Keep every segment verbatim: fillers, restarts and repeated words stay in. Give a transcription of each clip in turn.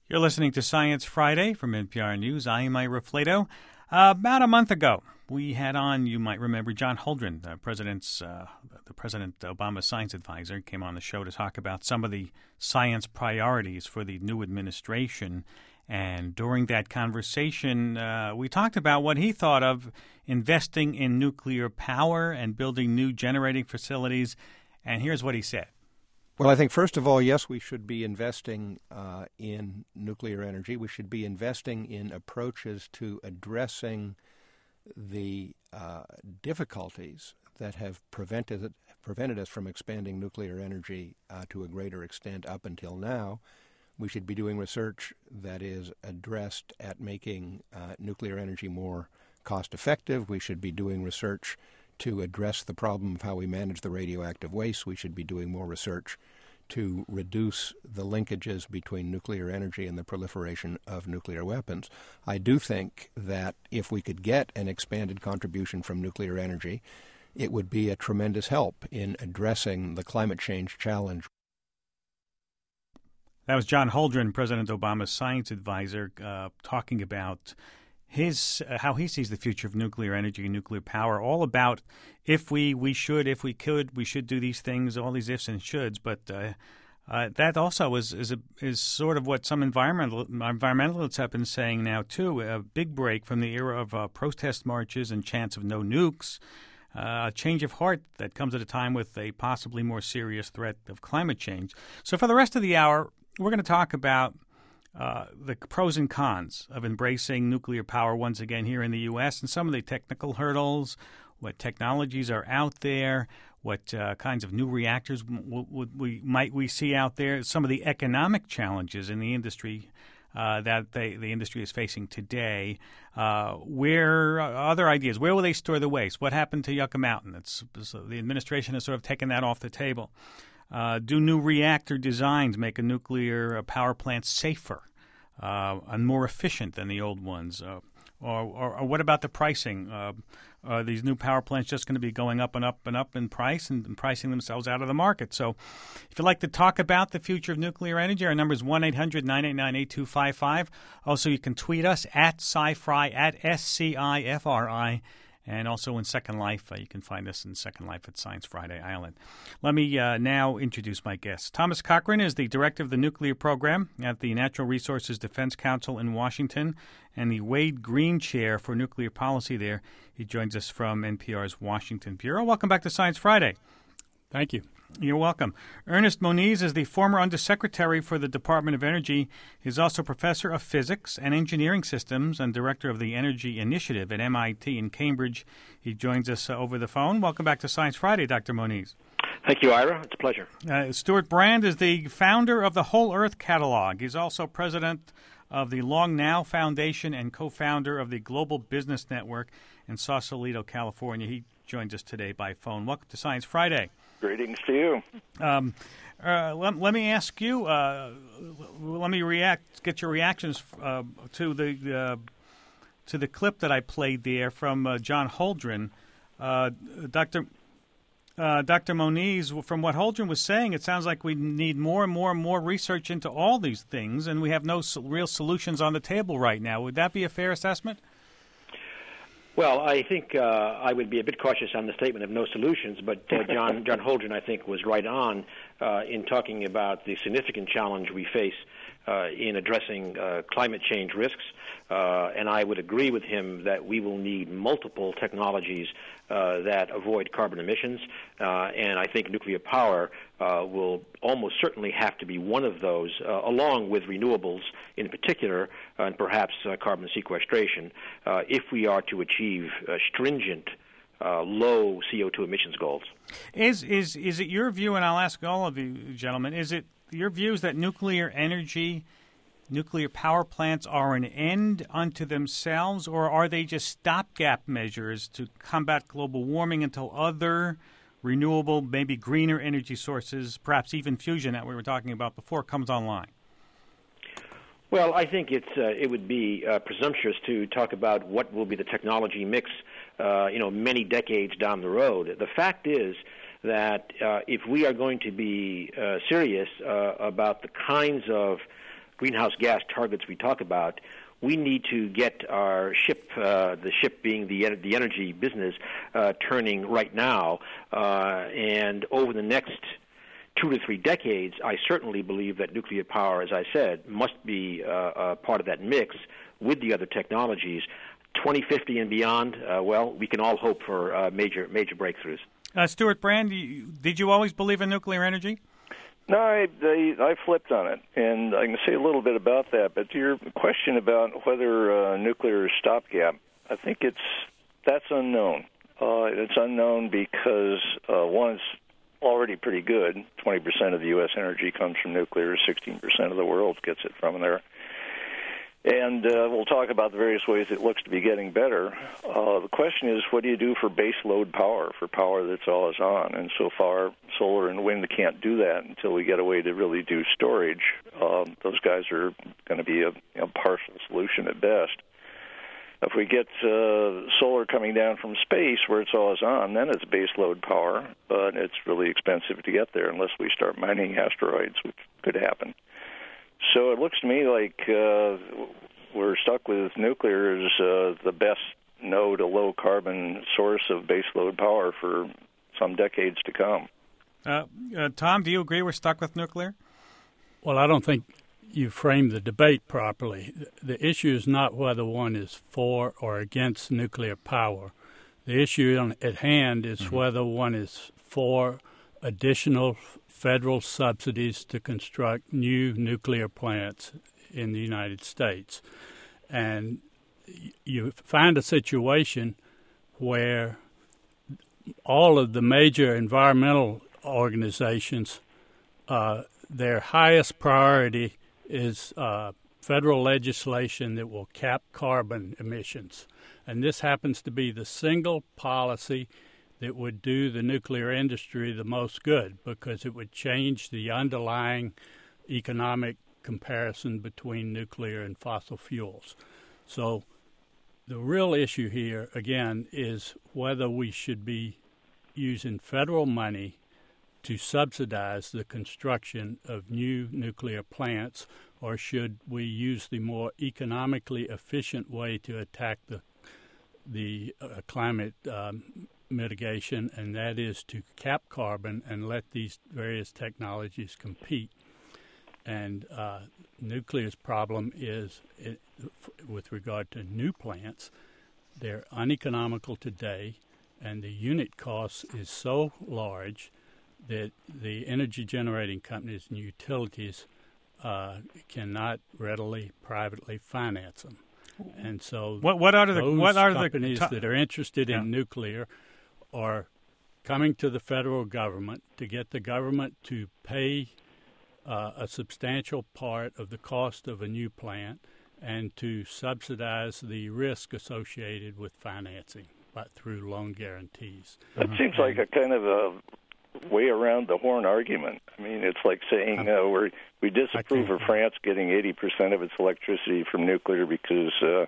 You're listening to Science Friday from N P R News. I am Ira Flato. Uh, about a month ago, we had on, you might remember, John Holdren, the president's, uh, the President Obama's science advisor, came on the show to talk about some of the science priorities for the new administration. And during that conversation, uh, we talked about what he thought of investing in nuclear power and building new generating facilities. And here's what he said. Well, I think, first of all, yes, we should be investing uh, in nuclear energy. We should be investing in approaches to addressing the uh, difficulties that have prevented prevented us from expanding nuclear energy uh, to a greater extent up until now. We should be doing research that is addressed at making uh, nuclear energy more cost-effective. We should be doing research to address the problem of how we manage the radioactive waste. We should be doing more research to reduce the linkages between nuclear energy and the proliferation of nuclear weapons. I do think that if we could get an expanded contribution from nuclear energy, it would be a tremendous help in addressing the climate change challenge. That was John Holdren, President Obama's science advisor, uh, talking about his uh, how he sees the future of nuclear energy and nuclear power, all about if we, we should, if we could, we should do these things, all these ifs and shoulds. But uh, uh, that also is is, a, is sort of what some environmental environmentalists have been saying now, too, a big break from the era of uh, protest marches and chants of no nukes, uh, a change of heart that comes at a time with a possibly more serious threat of climate change. So for the rest of the hour, we're going to talk about Uh, the pros and cons of embracing nuclear power once again here in the U S and some of the technical hurdles, what technologies are out there, what uh, kinds of new reactors w- w- we might we see out there, some of the economic challenges in the industry uh, that they, the industry is facing today. Uh, where uh, other ideas? Where will they store the waste? What happened to Yucca Mountain? It's, so the administration has sort of taken that off the table. Uh, do new reactor designs make a nuclear power plant safer uh, and more efficient than the old ones? Uh, or, or, or what about the pricing? Uh, are these new power plants just going to be going up and up and up in price and, and pricing themselves out of the market? So if you'd like to talk about the future of nuclear energy, our number is one eight hundred nine eight nine eight two five five. Also, you can tweet us at SciFri, at S C I F R I. And also in Second Life, uh, you can find us in Second Life at Science Friday Island. Let me uh, now introduce my guests. Thomas Cochrane is the director of the nuclear program at the Natural Resources Defense Council in Washington and the Wade Green Chair for Nuclear Policy there. He joins us from N P R's Washington Bureau. Welcome back to Science Friday. Thank you. You're welcome. Ernest Moniz is the former Undersecretary for the Department of Energy. He's also Professor of Physics and Engineering Systems and Director of the Energy Initiative at M I T in Cambridge. He joins us uh, over the phone. Welcome back to Science Friday, Doctor Moniz. Thank you, Ira. It's a pleasure. Uh, Stuart Brand is the founder of the Whole Earth Catalog. He's also president of the Long Now Foundation and co-founder of the Global Business Network in Sausalito, California. He joins us today by phone. Welcome to Science Friday. Greetings to you. Um, uh, let, let me ask you. Uh, let me react. Get your reactions uh, to the uh, to the clip that I played there from uh, John Holdren, uh, Doctor Uh, Doctor Moniz. From what Holdren was saying, it sounds like we need more and more and more research into all these things, and we have no so- real solutions on the table right now. Would that be a fair assessment? Well, I think uh, I would be a bit cautious on the statement of no solutions, but uh, John John Holdren, I think, was right on uh, in talking about the significant challenge we face uh, in addressing uh, climate change risks. Uh, and I would agree with him that we will need multiple technologies uh, that avoid carbon emissions. Uh, and I think nuclear power uh, will almost certainly have to be one of those, uh, along with renewables in particular, uh, and perhaps uh, carbon sequestration, uh, if we are to achieve uh, stringent Uh, low C O two emissions goals. Is is is it your view, and I'll ask all of you gentlemen, is it your views that nuclear energy, nuclear power plants are an end unto themselves, or are they just stopgap measures to combat global warming until other renewable, maybe greener energy sources, perhaps even fusion that we were talking about before, comes online? Well, I think it's uh, it would be uh, presumptuous to talk about what will be the technology mix Uh, you know, many decades down the road. The fact is that uh, if we are going to be uh, serious uh, about the kinds of greenhouse gas targets we talk about, we need to get our ship, uh, the ship being the the energy business, uh, turning right now. Uh, and over the next two to three decades, I certainly believe that nuclear power, as I said, must be uh, uh, part of that mix with the other technologies. twenty fifty and beyond, uh, well, we can all hope for uh, major major breakthroughs. Uh, Stuart Brand, you, did you always believe in nuclear energy? No, I, they, I flipped on it, and I can say a little bit about that. But to your question about whether uh, nuclear is stopgap, I think it's that's unknown. Uh, it's unknown because uh, one, it's already pretty good. twenty percent of the U S energy comes from nuclear. sixteen percent of the world gets it from there. And uh, we'll talk about the various ways it looks to be getting better. Uh, the question is, what do you do for base load power, for power that's always on? And so far, solar and wind can't do that until we get a way to really do storage. Um, those guys are going to be a, a partial solution at best. If we get uh, solar coming down from space where it's always on, then it's base load power, but it's really expensive to get there unless we start mining asteroids, which could happen. So it looks to me like uh, we're stuck with nuclear as uh, the best no to low carbon source of baseload power for some decades to come. Uh, uh, Tom, do you agree we're stuck with nuclear? Well, I don't think you framed the debate properly. The issue is not whether one is for or against nuclear power. The issue on, at hand is mm-hmm. whether one is for additional federal subsidies to construct new nuclear plants in the United States. And you find a situation where all of the major environmental organizations, uh, their highest priority is uh, federal legislation that will cap carbon emissions. And this happens to be the single policy that would do the nuclear industry the most good because it would change the underlying economic comparison between nuclear and fossil fuels. So the real issue here, again, is whether we should be using federal money to subsidize the construction of new nuclear plants, or should we use the more economically efficient way to attack the the uh, climate um, mitigation, and that is to cap carbon and let these various technologies compete. And uh, nuclear's problem is, it, f- with regard to new plants, they're uneconomical today, and the unit cost is so large that the energy generating companies and utilities uh, cannot readily privately finance them. And so what, what are the those what are companies the t- that are interested yeah. in nuclear are coming to the federal government to get the government to pay uh, a substantial part of the cost of a new plant and to subsidize the risk associated with financing but through loan guarantees. That seems and, like a kind of a way around the horn argument. I mean, it's like saying uh, we're, we disapprove of France getting eighty percent of its electricity from nuclear because, uh,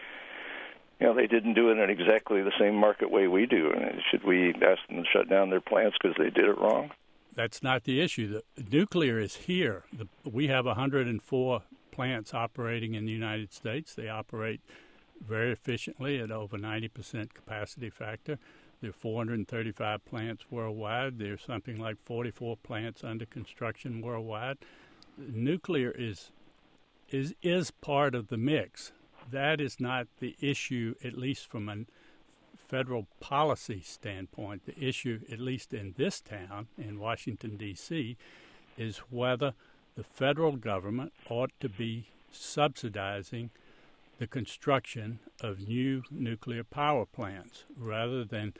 you know, they didn't do it in exactly the same market way we do. And should we ask them to shut down their plants because they did it wrong? That's not the issue. The nuclear is here. The, we have one hundred four plants operating in the United States. They operate very efficiently at over ninety percent capacity factor. There are four hundred thirty-five plants worldwide. There's something like forty-four plants under construction worldwide. Nuclear is is is part of the mix. That is not the issue, at least from a federal policy standpoint. The issue, at least in this town, in Washington, D C, is whether the federal government ought to be subsidizing the construction of new nuclear power plants rather than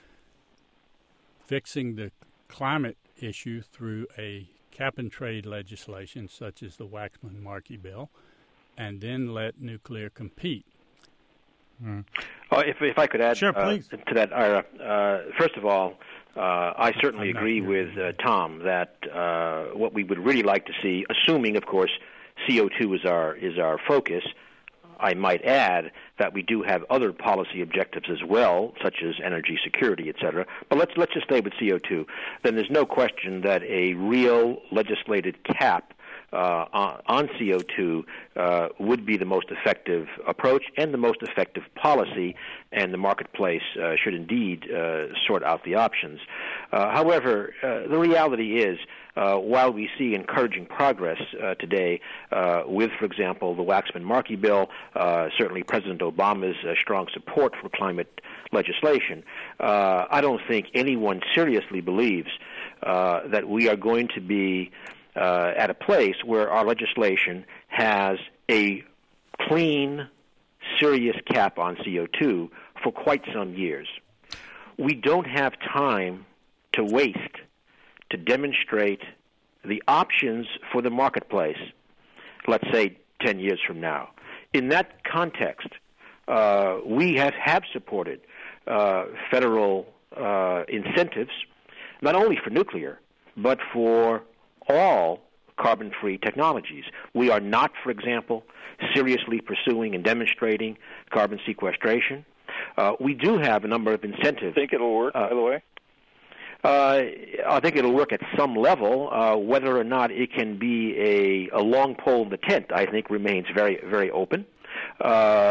fixing the climate issue through a cap-and-trade legislation such as the Waxman-Markey bill, and then let nuclear compete. Mm. Oh, if, if I could add sure, uh, to that, Ira, uh, first of all, uh, I certainly agree with uh, Tom that uh, what we would really like to see, assuming, of course, C O two is our is our focus, I might add that we do have other policy objectives as well, such as energy security, et cetera. But let's let's just stay with C O two. Then there's no question that a real legislated cap uh, on, on C O two uh, would be the most effective approach and the most effective policy, and the marketplace uh, should indeed uh, sort out the options. Uh, however, uh, the reality is, Uh, while we see encouraging progress uh, today uh, with, for example, the Waxman-Markey bill, uh, certainly President Obama's uh, strong support for climate legislation, uh, I don't think anyone seriously believes uh, that we are going to be uh, at a place where our legislation has a clean, serious cap on C O two for quite some years. We don't have time to waste to demonstrate the options for the marketplace, let's say ten years from now. In that context, uh, we have, have supported uh, federal uh, incentives, not only for nuclear, but for all carbon-free technologies. We are not, for example, seriously pursuing and demonstrating carbon sequestration. Uh, we do have a number of incentives. Think it'll work, uh, by the way? Uh, I think it'll work at some level. Uh, whether or not it can be a, a long pole in the tent, I think, remains very, very open. Uh,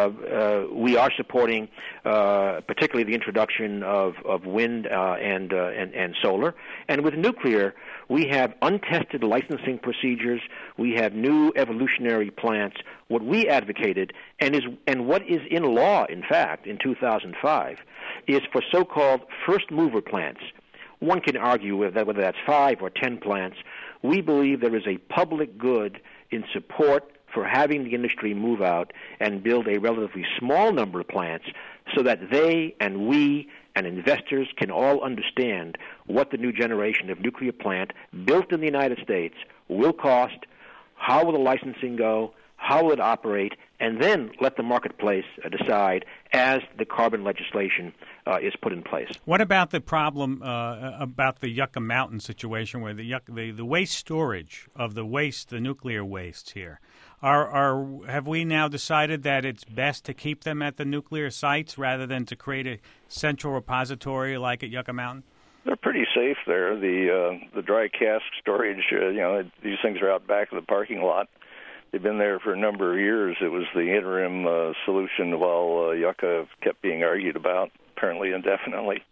uh, we are supporting, uh, particularly the introduction of, of wind uh, and, uh, and and solar. And with nuclear, we have untested licensing procedures. We have new evolutionary plants. What we advocated, and is and what is in law, in fact, in two thousand five, is for so-called first mover plants. One can argue with that, whether that's five or ten plants. We believe there is a public good in support for having the industry move out and build a relatively small number of plants so that they and we and investors can all understand what the new generation of nuclear plant built in the United States will cost, how will the licensing go, how will it operate, and then let the marketplace uh, decide as the carbon legislation uh, is put in place. What about the problem uh, about the Yucca Mountain situation, where the, yucca, the the waste storage of the waste, the nuclear wastes here? Are are have we now decided that it's best to keep them at the nuclear sites rather than to create a central repository like at Yucca Mountain? They're pretty safe there. The uh, the dry cask storage, uh, you know, these things are out back of the parking lot. They've been there for a number of years. It was the interim uh, solution while uh, Yucca kept being argued about, apparently indefinitely.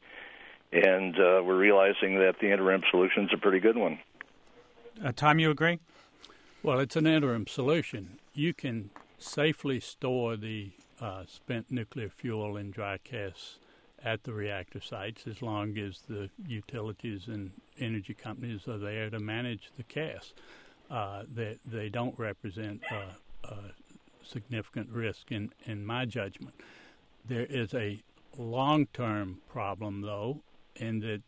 And uh, we're realizing that the interim solution's a pretty good one. Uh, Tom, you agree? Well, it's an interim solution. You can safely store the uh, spent nuclear fuel in dry casks at the reactor sites as long as the utilities and energy companies are there to manage the casks. Uh, they, they don't represent uh, a significant risk in, in my judgment. There is a long-term problem, though, in that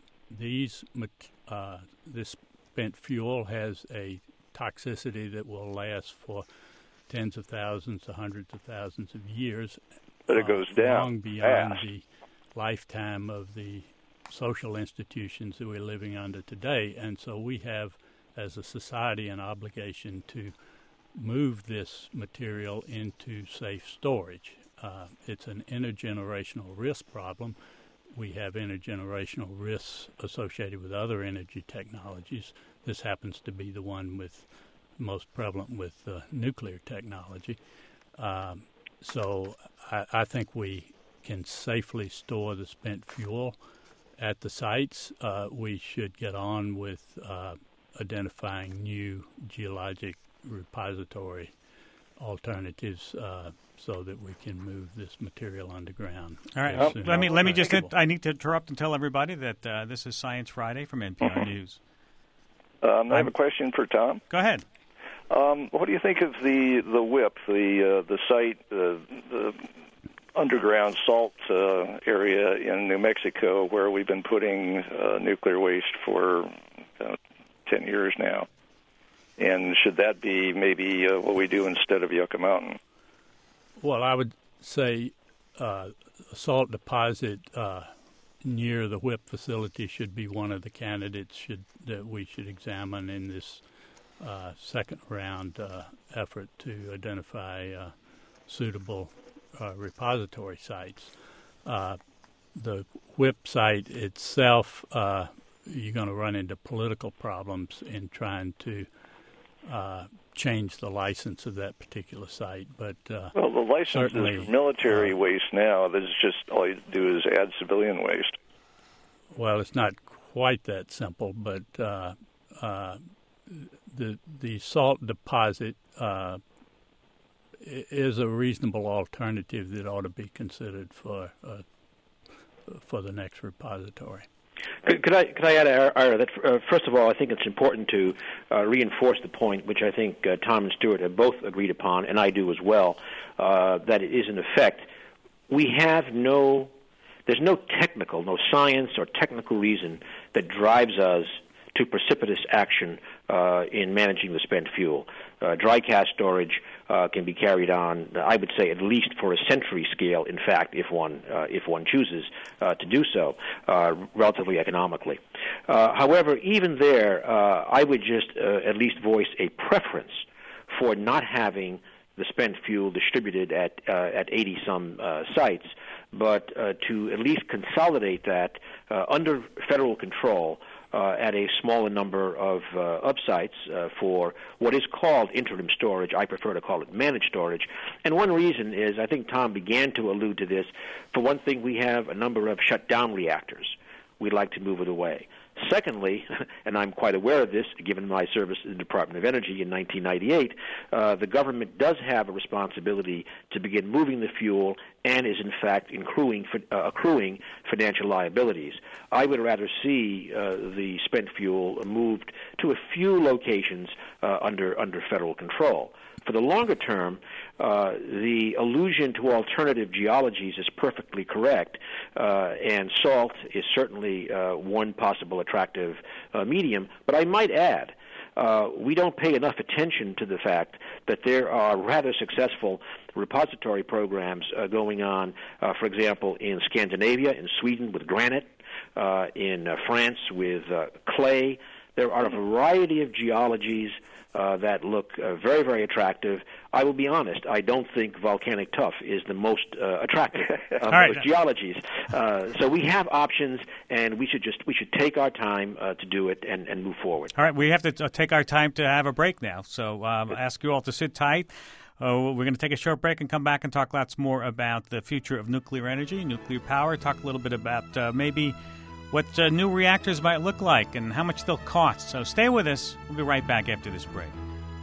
these uh, this spent fuel has a toxicity that will last for tens of thousands to hundreds of thousands of years. But it goes uh, down long beyond fast. the lifetime of the social institutions that we're living under today. And so we have, as a society, an obligation to move this material into safe storage. Uh, it's an intergenerational risk problem. We have intergenerational risks associated with other energy technologies. This happens to be the one with most prevalent with uh, nuclear technology. Um, so I, I think we can safely store the spent fuel at the sites. Uh, we should get on with uh, identifying new geologic repository alternatives uh, so that we can move this material underground. All right. Well, let me let me just – I need to interrupt and tell everybody that uh, this is Science Friday from N P R News. Um, I have a question for Tom. Go ahead. Um, what do you think of the the W I P, the uh, the site, uh, the underground salt uh, area in New Mexico, where we've been putting uh, nuclear waste for uh, ten years now? And should that be maybe uh, what we do instead of Yucca Mountain? Well, I would say uh, a salt deposit uh, near the W I P facility should be one of the candidates should that we should examine in this uh, second round uh, effort to identify uh, suitable uh, repository sites. Uh, the W I P site itself, uh, you're going to run into political problems in trying to uh, change the license of that particular site. But uh, well, the license is for military uh, waste now. This is just all you do is add civilian waste. Well, it's not quite that simple, but uh, uh, the the salt deposit uh, is a reasonable alternative that ought to be considered for uh, for the next repository. Could, could I could I add, Ira, that uh, first of all, I think it's important to uh, reinforce the point, which I think uh, Tom and Stuart have both agreed upon, and I do as well, uh, that it is in effect we have no, there's no technical, no science or technical reason that drives us to precipitous action uh, in managing the spent fuel. Uh, dry cask storage uh, can be carried on, I would say, at least for a century scale, in fact, if one uh, if one chooses uh, to do so, uh, relatively economically. Uh, however, even there, uh, I would just uh, at least voice a preference for not having the spent fuel distributed at uh, at eighty-some uh, sites, but uh, to at least consolidate that uh, under federal control Uh, at a smaller number of uh, up sites uh, for what is called interim storage. I prefer to call it managed storage. And one reason is, I think Tom began to allude to this, for one thing, we have a number of shut down reactors. We'd like to move it away. Secondly, and I'm quite aware of this, given my service in the Department of Energy in nineteen ninety-eight, uh, the government does have a responsibility to begin moving the fuel and is, in fact, accruing, uh, accruing financial liabilities. I would rather see uh, the spent fuel moved to a few locations uh, under, under federal control. For the longer term, uh, the allusion to alternative geologies is perfectly correct, uh, and salt is certainly uh, one possible attractive uh, medium. But I might add, uh, we don't pay enough attention to the fact that there are rather successful repository programs uh, going on, uh, for example, in Scandinavia, in Sweden with granite, uh, in uh, France with uh, clay. There are a variety of geologies Uh, that look uh, very, very attractive. I will be honest, I don't think volcanic tuff is the most uh, attractive of right. those geologies. Uh, so we have options, and we should just we should take our time uh, to do it and, and move forward. All right, we have to t- take our time to have a break now. So um, I ask you all to sit tight. Uh, we're going to take a short break and come back and talk lots more about the future of nuclear energy, nuclear power, talk a little bit about uh, maybe what uh, new reactors might look like and how much they'll cost. So stay with us. We'll be right back after this break.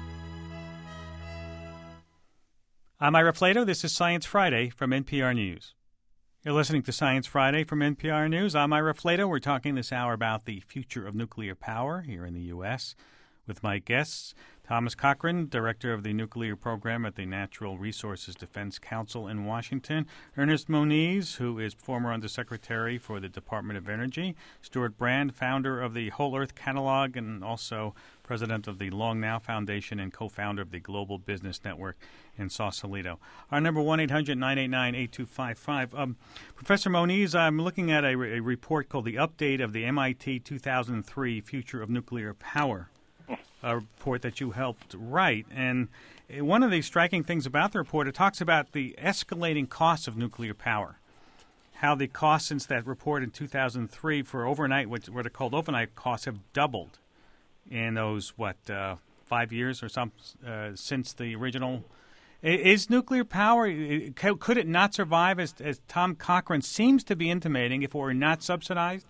I'm Ira Flato. This is Science Friday from N P R News. You're listening to Science Friday from N P R News. I'm Ira Flato. We're talking this hour about the future of nuclear power here in the U S with my guests, Thomas Cochrane, Director of the Nuclear Program at the Natural Resources Defense Council in Washington, Ernest Moniz, who is former Undersecretary for the Department of Energy, Stuart Brand, founder of the Whole Earth Catalog and also president of the Long Now Foundation and co-founder of the Global Business Network in Sausalito. Our number, one eight hundred nine eight nine eight two five five. Um, Professor Moniz, I'm looking at a, re- a report called The Update of the M I T two thousand three Future of Nuclear Power, a report that you helped write. And one of the striking things about the report, it talks about the escalating costs of nuclear power, how the costs since that report in two thousand three for overnight, what, what are called overnight costs, have doubled in those, what, uh, five years or some uh, since the original. Is nuclear power, could it not survive, as, as Tom Cochrane seems to be intimating, if it were not subsidized?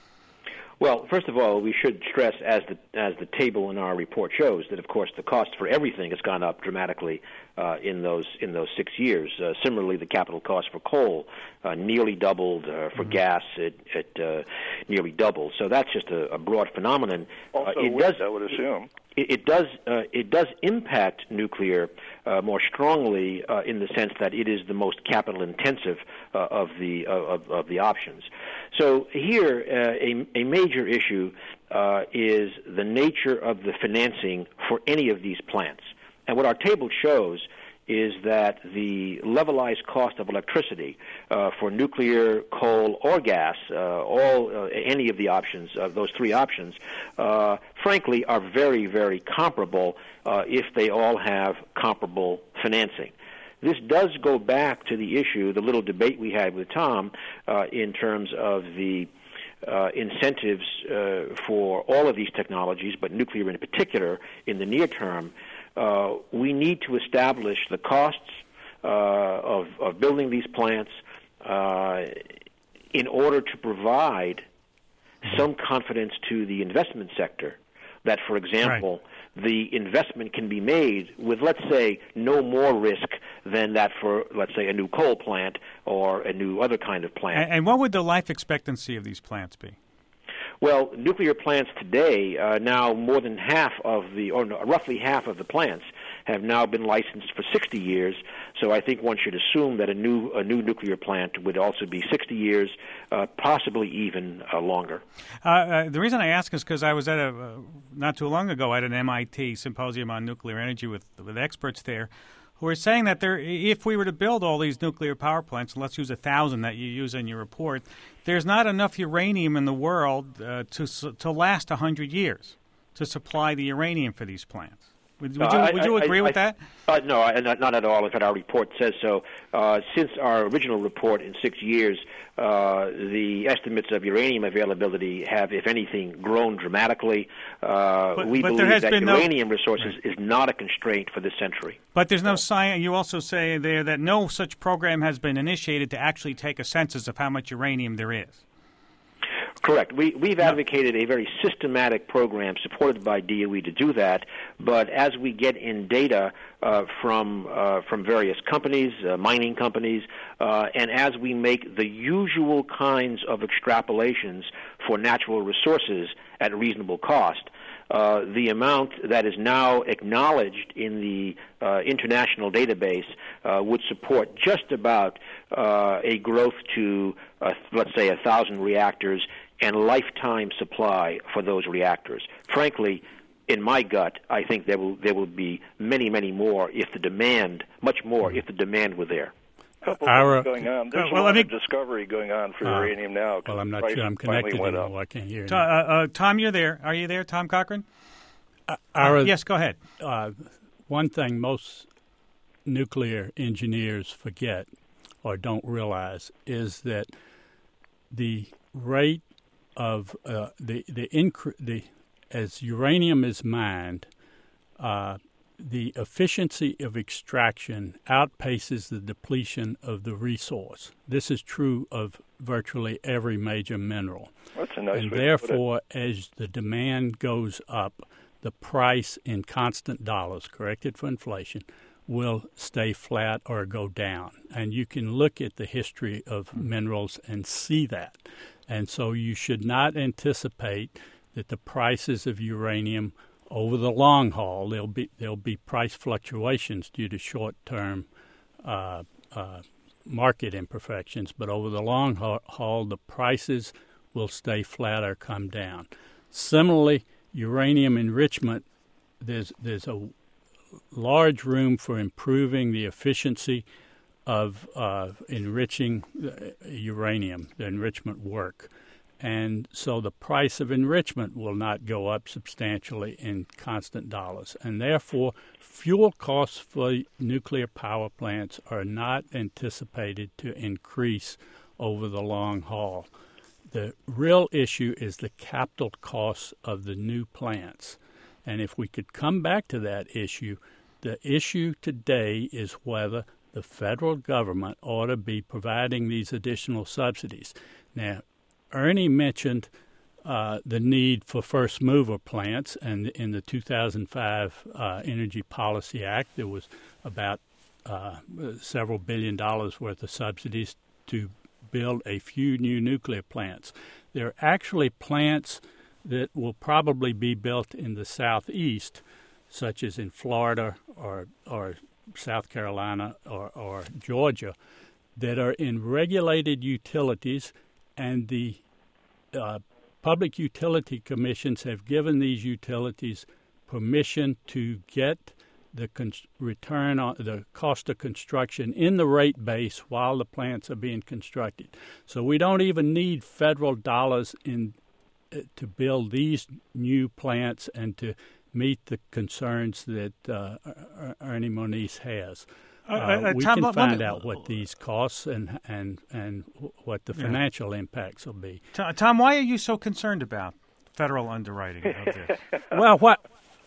Well, first of all, we should stress, as the as the table in our report shows, that of course the cost for everything has gone up dramatically uh, in those in those six years. Uh, similarly, the capital cost for coal uh, nearly doubled. Uh, for mm-hmm. gas, it, it uh, nearly doubled. So that's just a, a broad phenomenon. Also, uh, it wind, does, I would assume. It, it does uh, it does impact nuclear uh, more strongly uh, in the sense that it is the most capital intensive uh, of the uh, of, of the options. So here, uh, a, a major issue uh, is the nature of the financing for any of these plants. And what our table shows is that the levelized cost of electricity uh, for nuclear, coal, or gas, uh, all uh, any of the options, uh, those three options, uh, frankly, are very, very comparable uh, if they all have comparable financing. This does go back to the issue, the little debate we had with Tom, uh, in terms of the uh, incentives uh, for all of these technologies, but nuclear in particular, in the near term, uh, we need to establish the costs uh, of, of building these plants uh, in order to provide some confidence to the investment sector that, for example, right. the investment can be made with, let's say, no more risk than that for, let's say, a new coal plant or a new other kind of plant. And, and what would the life expectancy of these plants be? Well, nuclear plants today, uh, now more than half of the, or no, roughly half of the plants have now been licensed for sixty years. So I think one should assume that a new a new nuclear plant would also be sixty years, uh, possibly even uh, longer. Uh, uh, the reason I ask is because I was at a uh, not too long ago at an M I T symposium on nuclear energy with with experts there, who are saying that there, if we were to build all these nuclear power plants, and let's use a thousand that you use in your report, there's not enough uranium in the world uh, to to last a hundred years to supply the uranium for these plants. Would, would you, uh, would you I, agree I, with I, that? Uh, no, I, not, not at all. In fact, our report says so. Uh, since our original report in six years, uh, the estimates of uranium availability have, if anything, grown dramatically. Uh, but, we but believe that uranium no... resources right. is not a constraint for this century. But there's no science. You also say there that no such program has been initiated to actually take a census of how much uranium there is. Correct. We, we've advocated a very systematic program supported by D O E to do that, but as we get in data uh, from uh, from various companies, uh, mining companies, uh, and as we make the usual kinds of extrapolations for natural resources at reasonable cost, uh, the amount that is now acknowledged in the uh, international database uh, would support just about uh, a growth to, uh, let's say, a thousand reactors and lifetime supply for those reactors. Frankly, in my gut, I think there will there will be many, many more if the demand, much more if the demand were there. A couple Our, things going on. There's uh, well, a lot of discovery going on for uh, uranium now. Well, I'm not sure I'm connected anymore. I can't hear you. Uh, uh, Tom, you're there. Are you there, Tom Cochran? Uh, our, uh, yes, go ahead. Uh, one thing most nuclear engineers forget or don't realize is that the rate of uh, the the, incre- the as uranium is mined, uh, the efficiency of extraction outpaces the depletion of the resource. This is true of virtually every major mineral. That's a nice and way therefore, to put it. As the demand goes up, the price in constant dollars, corrected for inflation, will stay flat or go down. And you can look at the history of minerals and see that. And so you should not anticipate that the prices of uranium over the long haul, there'll be there'll be price fluctuations due to short-term uh, uh, market imperfections, but over the long haul, the prices will stay flat or come down. Similarly, uranium enrichment, there's there's a large room for improving the efficiency of uh, enriching uranium, the enrichment work. And so the price of enrichment will not go up substantially in constant dollars. And therefore, fuel costs for nuclear power plants are not anticipated to increase over the long haul. The real issue is the capital costs of the new plants. And if we could come back to that issue, the issue today is whether the federal government ought to be providing these additional subsidies. Now, Ernie mentioned uh, the need for first mover plants, and in the two thousand five uh, Energy Policy Act, there was about uh, several billion dollars worth of subsidies to build a few new nuclear plants. There are actually plants that will probably be built in the southeast, such as in Florida or or South Carolina or, or Georgia, that are in regulated utilities, and the uh, public utility commissions have given these utilities permission to get the con- return on the cost of construction in the rate base while the plants are being constructed. So we don't even need federal dollars in uh, to build these new plants and to meet the concerns that uh, Ernie Moniz has. uh, uh, we Tom, can find me, out what these costs and and and what the financial yeah. impacts will be. Tom, why are you so concerned about federal underwriting of this? Well, what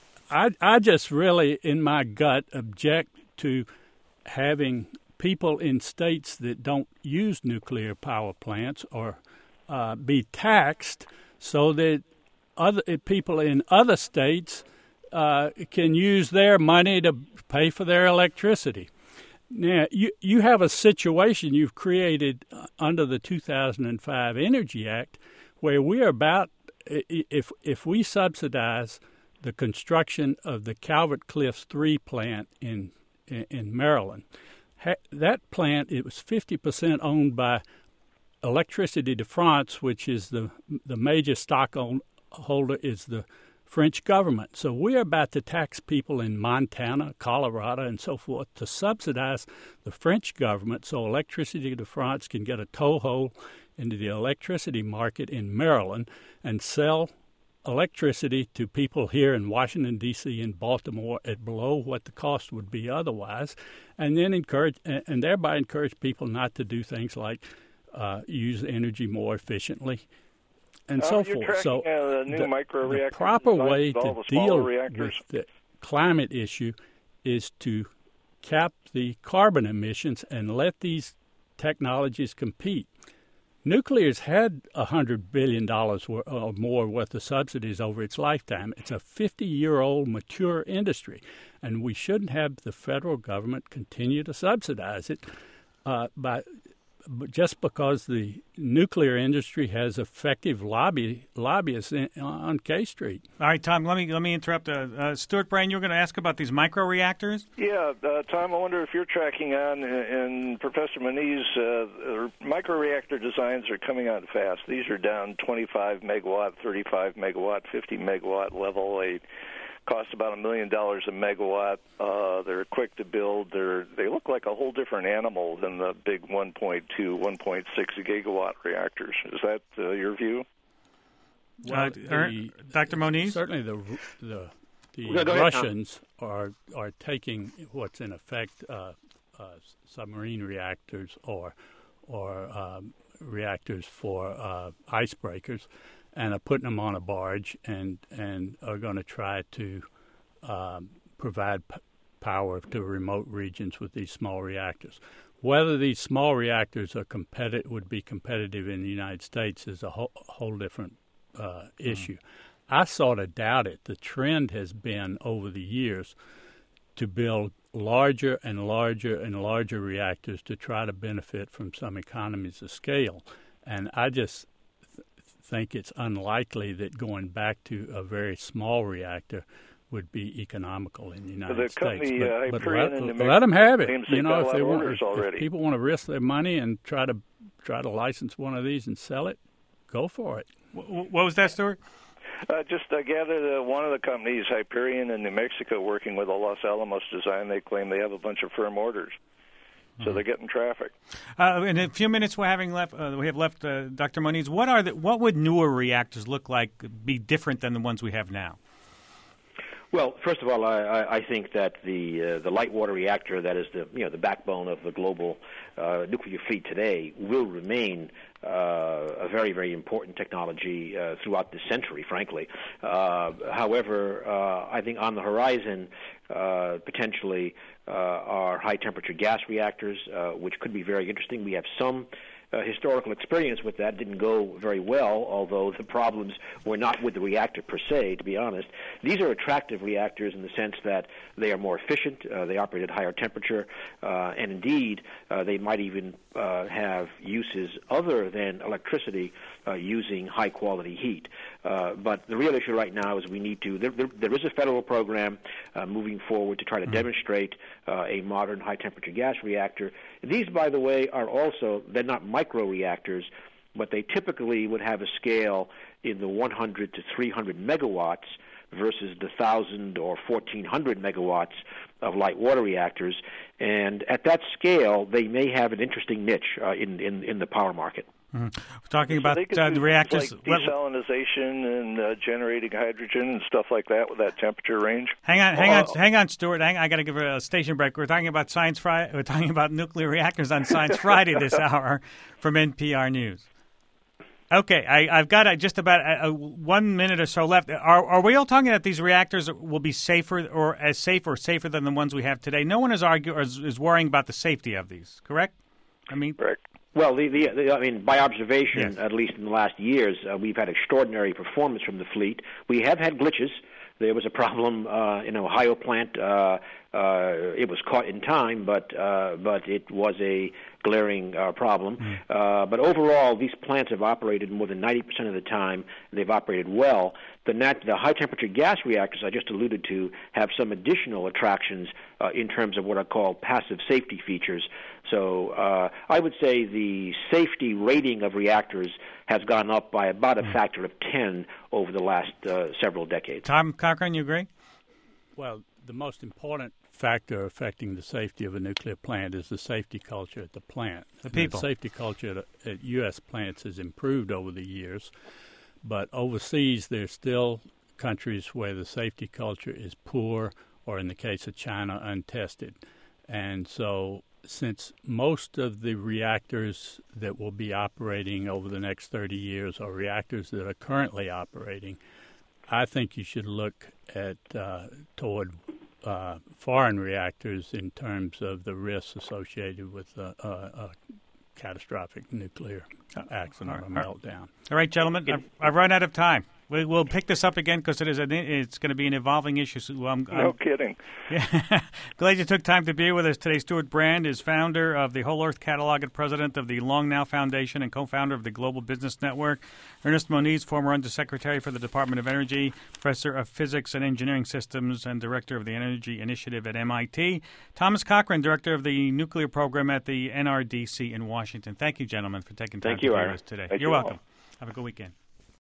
I I just really, in my gut, object to having people in states that don't use nuclear power plants or uh, be taxed so that other people in other states uh, can use their money to pay for their electricity. Now, you, you have a situation you've created under the two thousand five Energy Act where we are about, if if we subsidize the construction of the Calvert Cliffs three plant in in, in Maryland, ha, that plant, it was fifty percent owned by Electricity de France, which is the the major stockholder is the French government. So we're about to tax people in Montana, Colorado, and so forth to subsidize the French government so Electricity de France can get a toehold into the electricity market in Maryland and sell electricity to people here in Washington, D C and Baltimore at below what the cost would be otherwise, and then encourage and thereby encourage people not to do things like uh, use energy more efficiently. And uh, so you're forth. So uh, the, new the, microreactor the proper way to the deal reactors. with the climate issue is to cap the carbon emissions and let these technologies compete. Nuclear's had one hundred billion dollars or more worth of subsidies over its lifetime. It's a fifty-year-old mature industry, and we shouldn't have the federal government continue to subsidize it uh, by just because the nuclear industry has effective lobby lobbyists in, on K Street. All right, Tom, let me let me interrupt. Uh, uh, Stuart Bryan, you were going to ask about these microreactors? Yeah, uh, Tom, I wonder if you're tracking on, and Professor Moniz, uh, microreactor designs are coming out fast. These are down twenty-five megawatt, thirty-five megawatt, fifty megawatt level. They cost about a million dollars a megawatt. Uh, they're quick to build. They're they look like a whole different animal than the big one point two, one point six gigawatt reactors. Is that uh, your view? Well, uh, the, Doctor Moniz? Certainly, the the the ahead, Russians are are taking what's in effect uh, uh, submarine reactors or or um, reactors for uh, icebreakers, and are putting them on a barge and, and are going to try to um, provide p- power to remote regions with these small reactors. Whether these small reactors are competitive, would be competitive in the United States is a whole, whole different uh, issue. Mm-hmm. I sort of doubt it. The trend has been over the years to build larger and larger and larger reactors to try to benefit from some economies of scale. And I just think it's unlikely that going back to a very small reactor would be economical in the United the States. Company, but uh, but let, let them have it. You know, if they want, if, if people want to risk their money and try to try to license one of these and sell it, go for it. What was that, Stuart? Uh, just I gathered uh, one of the companies, Hyperion in New Mexico, working with the Los Alamos design. They claim they have a bunch of firm orders. So they're getting traffic. Uh, in a few minutes we're having left, uh, we have left, uh, Doctor Moniz. What are the, what would newer reactors look like? Be different than the ones we have now? Well, first of all, I, I think that the uh, the light water reactor, that is the you know the backbone of the global uh, nuclear fleet today, will remain uh, a very very important technology uh, throughout this century. Frankly, uh, however, uh, I think on the horizon uh, potentially uh, are high temperature gas reactors, uh, which could be very interesting. We have some Uh, historical experience with that. Didn't go very well, although the problems were not with the reactor per se, to be honest. These are attractive reactors in the sense that they are more efficient, uh, they operate at higher temperature, uh, and indeed uh, they might even uh, have uses other than electricity uh, using high-quality heat. Uh, but the real issue right now is we need to, there, there, there is a federal program uh, moving forward to try to mm-hmm. demonstrate uh, a modern high-temperature gas reactor. These, by the way, are also, they're not micro-reactors, but they typically would have a scale in the one hundred to three hundred megawatts versus the one thousand or fourteen hundred megawatts of light water reactors. And at that scale, they may have an interesting niche uh, in, in, in the power market. Mm-hmm. We're talking so about uh, the reactors. Like desalinization and uh, generating hydrogen and stuff like that with that temperature range. Hang on, hang uh, on, hang on, Stuart. Hang, I got to give a station break. We're talking about Science Friday. We're talking about nuclear reactors on Science Friday this hour from N P R News. Okay, I, I've got uh, just about uh, one minute or so left. Are, are we all talking that these reactors will be safer or as safe or safer than the ones we have today? No one is arguing or is, is worrying about the safety of these, correct? I mean, correct. Well, the, the, the, I mean, by observation, yes. at least in the last years, uh, we've had extraordinary performance from the fleet. We have had glitches. There was a problem uh, in an Ohio plant. Uh, uh, it was caught in time, but uh, but it was a glaring uh, problem. Mm. Uh, but overall, these plants have operated more than ninety percent of the time. They've operated well. The, nat- the high-temperature gas reactors I just alluded to have some additional attractions uh, in terms of what are called passive safety features. So uh, I would say the safety rating of reactors has gone up by about a factor of ten over the last uh, several decades. Tom Cochrane, you agree? Well, the most important factor affecting the safety of a nuclear plant is the safety culture at the plant. The people. The safety culture at, at U S plants has improved over the years, but overseas there's still countries where the safety culture is poor, or in the case of China, untested. And so since most of the reactors that will be operating over the next thirty years are reactors that are currently operating, I think you should look at uh, toward uh, foreign reactors in terms of the risks associated with a, a, a catastrophic nuclear accident or meltdown. All right, gentlemen, I've, I've run out of time. We, we'll pick this up again because it is an, it's going to be an evolving issue. So I'm, no I'm, kidding. Yeah. Glad you took time to be with us today. Stuart Brand is founder of the Whole Earth Catalog and president of the Long Now Foundation and co-founder of the Global Business Network. Ernest Moniz, former undersecretary for the Department of Energy, professor of physics and engineering systems, and director of the Energy Initiative at M I T. Thomas Cochrane, director of the nuclear program at the N R D C in Washington. Thank you, gentlemen, for taking time Thank to you, be Ira. with us today. Thank You're you welcome. all. Have a good weekend.